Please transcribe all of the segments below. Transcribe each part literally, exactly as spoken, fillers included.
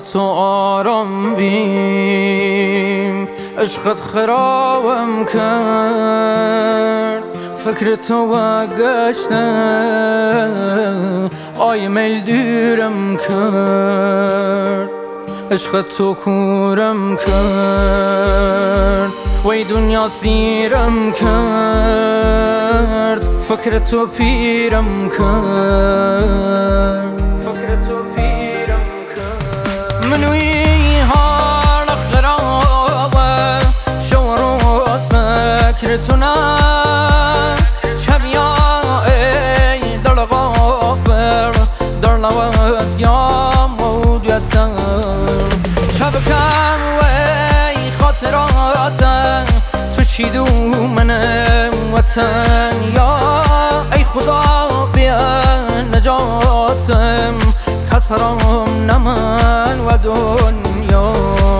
تو آرام بیم، عشقت خرابم کرد، فکر تو گشته آی میل دیرم کرد، عشقت تو کورم کرد، وی دنیا سیرم کرد، فکر تو پیرم کرد، فکر تو پیرم کرد. منوی حال خرابه شو روز فکر تو نه، شب یا ای دل غافر در لوز یا موجودتر، شب کم وی خاطراتن تو چیدو منم وطن، یا ای خدا بیا نجاتم کس حرام نمن و دنیا.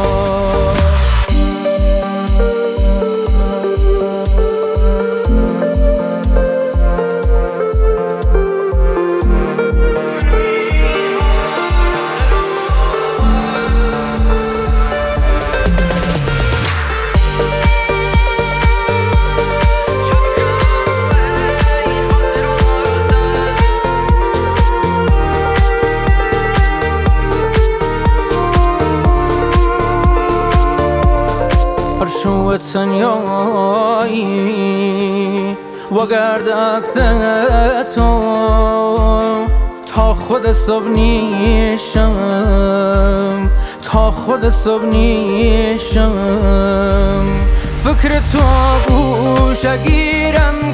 شو تنیایی و گرد عکس تو تا خود صبح نیشم، تا خود صبح نیشم، فکر تو گوشه گیرم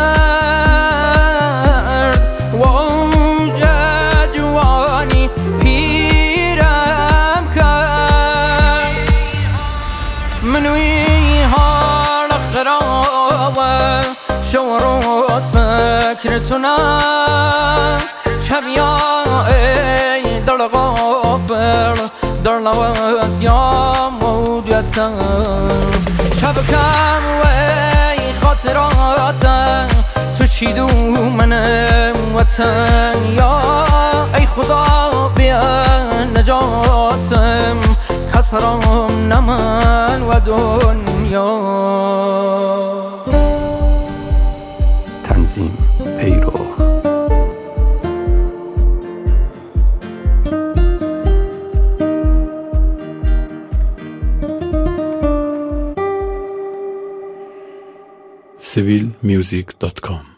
کرد و اوج جوانی پیرم کرد. منوی حال خرابه شو روز فکر تو نه، شب یا ای دل غافر در لوز یا موجودتر، شب کم وی خاطراتن تو چیدو منم وطن، یا ای خدا بیا نجاتم کس حرام نمن و دنیا. تنظیم پیروخ سیویل میوزیک دات کام